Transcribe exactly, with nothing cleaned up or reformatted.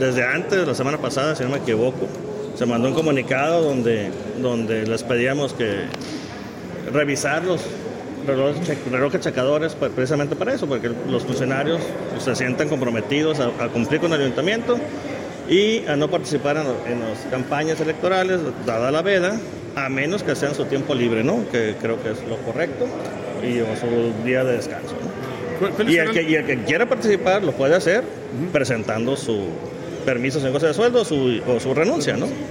Desde antes, la semana pasada, si no me equivoco, se mandó un comunicado donde, donde les pedíamos que revisar los relojes, relojes checadores precisamente para eso, porque los funcionarios se sientan comprometidos a, a cumplir con el ayuntamiento y a no participar en, en las campañas electorales, dada la veda, a menos que sea en su tiempo libre, ¿no? Que creo que es lo correcto, y o su día de descanso, ¿no? Y el, que, y el que quiera participar lo puede hacer uh-huh. presentando su permiso sin goce de sueldo su, o su renuncia, ¿no?